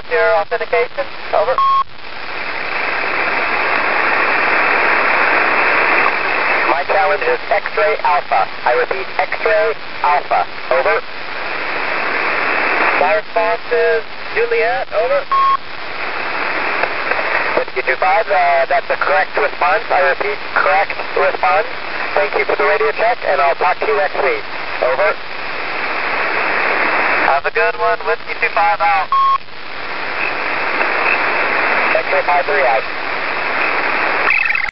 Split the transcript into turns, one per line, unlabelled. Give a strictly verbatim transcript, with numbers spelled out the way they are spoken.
your authentication. Over. My challenge is X-ray Alpha. I repeat, X-ray Alpha. Over. My response is Juliet. Over. Whiskey two five, uh, that's a correct response. I repeat, correct response. Thank you for the radio check, and I'll talk to you next week. Over. Have a good one. Whiskey two five out. X-ray five three out.